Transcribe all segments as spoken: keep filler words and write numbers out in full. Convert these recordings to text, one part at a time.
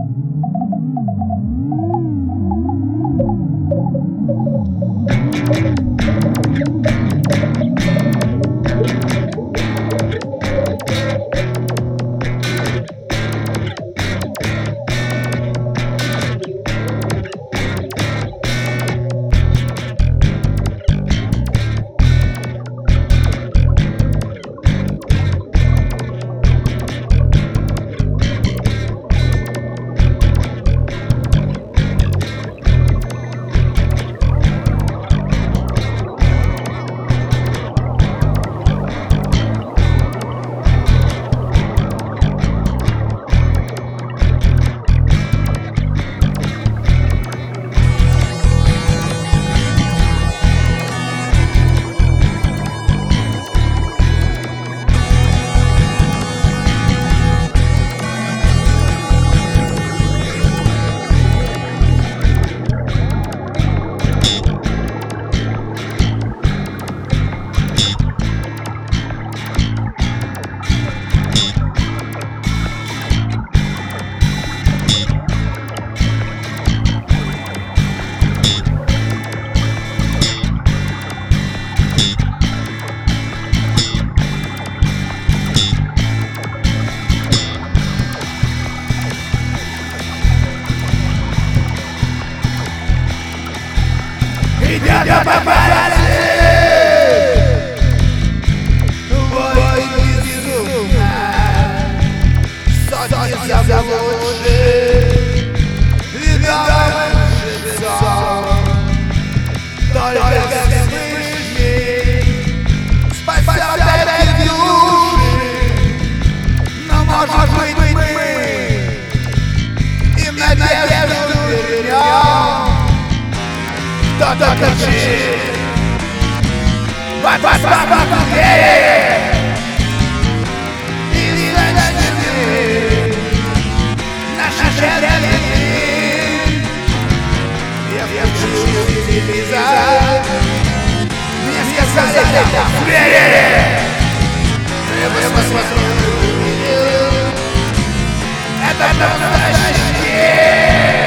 Ребята попали в войну безумно, сотни заблудших, видовых жрецов. Только Всевышний спасет эти души, но может быть мы им надежду вернем. Кто-то кричит, вот вас попал двери, и ночные наши жертвы. Я включил телевизор, мне сказали, там двери. Я посмотрел и увидел, это настоящий.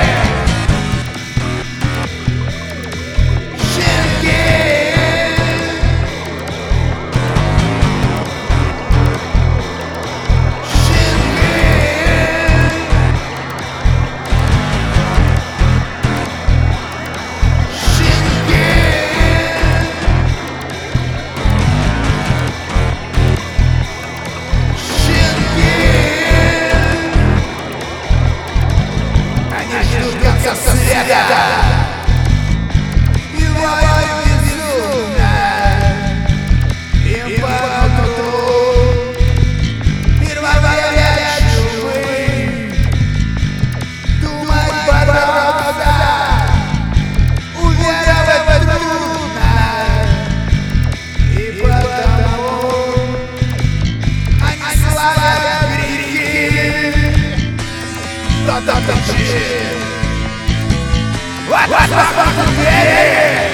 Кто-то кричит, вот вас попал двери,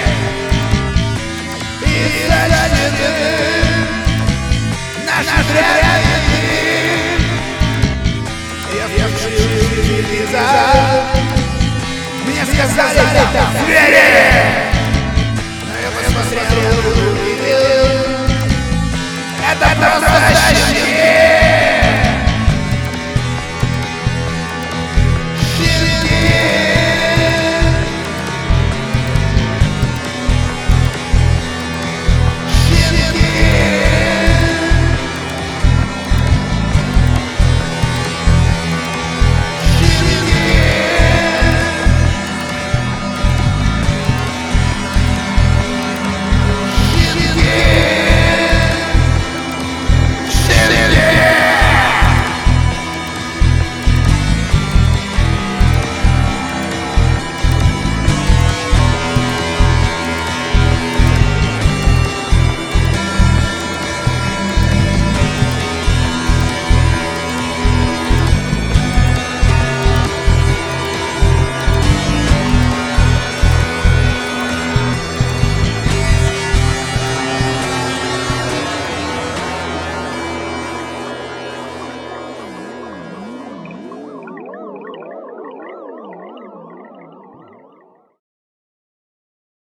и зачтены наши жертвы. Я включил телевизор, мне сказали, там двери.